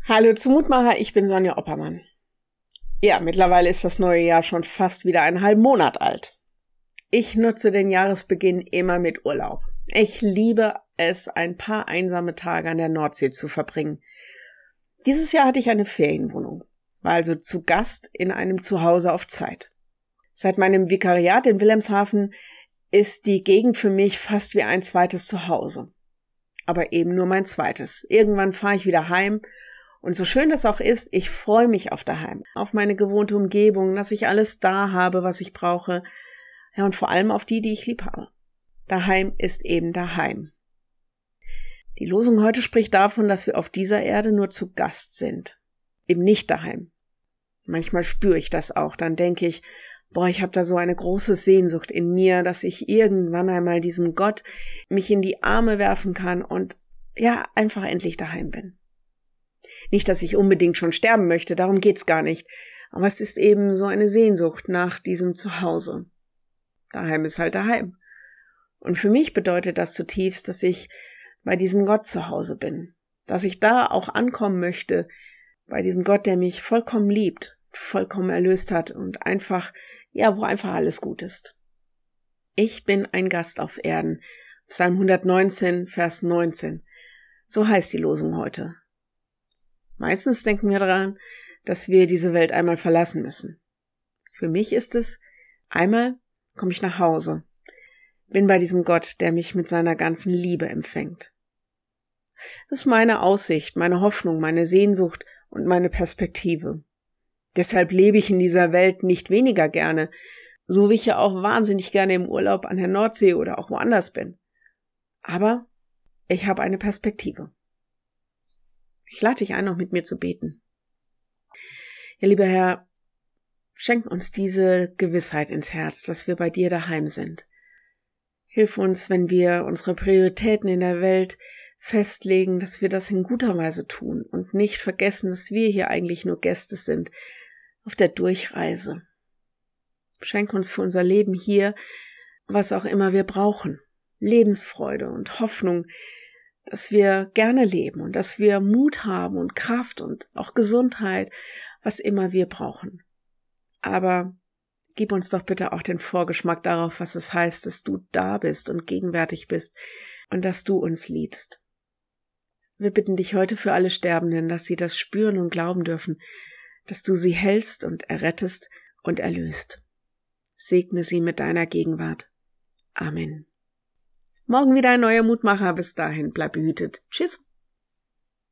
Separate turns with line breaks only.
Hallo zu Mutmacher, ich bin Sonja Oppermann. Ja, mittlerweile ist das neue Jahr schon fast wieder einen halben Monat alt. Ich nutze den Jahresbeginn immer mit Urlaub. Ich liebe es, ein paar einsame Tage an der Nordsee zu verbringen. Dieses Jahr hatte ich eine Ferienwohnung, war also zu Gast in einem Zuhause auf Zeit. Seit meinem Vikariat in Wilhelmshaven ist die Gegend für mich fast wie ein zweites Zuhause. Aber eben nur mein zweites. Irgendwann fahre ich wieder heim. Und so schön das auch ist, ich freue mich auf daheim, auf meine gewohnte Umgebung, dass ich alles da habe, was ich brauche. Ja, und vor allem auf die ich lieb habe. Daheim ist eben daheim. Die Losung heute spricht davon, dass wir auf dieser Erde nur zu Gast sind. Eben nicht daheim. Manchmal spüre ich das auch. Dann denke ich, ich habe da so eine große Sehnsucht in mir, dass ich irgendwann einmal diesem Gott mich in die Arme werfen kann und ja, einfach endlich daheim bin. Nicht, dass ich unbedingt schon sterben möchte, darum geht's gar nicht. Aber es ist eben so eine Sehnsucht nach diesem Zuhause. Daheim ist halt daheim. Und für mich bedeutet das zutiefst, dass ich bei diesem Gott zu Hause bin. Dass ich da auch ankommen möchte, bei diesem Gott, der mich vollkommen liebt, vollkommen erlöst hat und einfach, wo einfach alles gut ist. Ich bin ein Gast auf Erden. Psalm 119, Vers 19. So heißt die Losung heute. Meistens denken wir daran, dass wir diese Welt einmal verlassen müssen. Für mich ist es, einmal komme ich nach Hause, bin bei diesem Gott, der mich mit seiner ganzen Liebe empfängt. Das ist meine Aussicht, meine Hoffnung, meine Sehnsucht und meine Perspektive. Deshalb lebe ich in dieser Welt nicht weniger gerne, so wie ich ja auch wahnsinnig gerne im Urlaub an der Nordsee oder auch woanders bin. Aber ich habe eine Perspektive. Ich lade dich ein, noch mit mir zu beten. Ja, lieber Herr, schenk uns diese Gewissheit ins Herz, dass wir bei dir daheim sind. Hilf uns, wenn wir unsere Prioritäten in der Welt festlegen, dass wir das in guter Weise tun und nicht vergessen, dass wir hier eigentlich nur Gäste sind auf der Durchreise. Schenk uns für unser Leben hier, was auch immer wir brauchen. Lebensfreude und Hoffnung, dass wir gerne leben und dass wir Mut haben und Kraft und auch Gesundheit, was immer wir brauchen. Aber gib uns doch bitte auch den Vorgeschmack darauf, was es heißt, dass du da bist und gegenwärtig bist und dass du uns liebst. Wir bitten dich heute für alle Sterbenden, dass sie das spüren und glauben dürfen, dass du sie hältst und errettest und erlöst. Segne sie mit deiner Gegenwart. Amen. Morgen wieder ein neuer Mutmacher. Bis dahin, bleib behütet. Tschüss.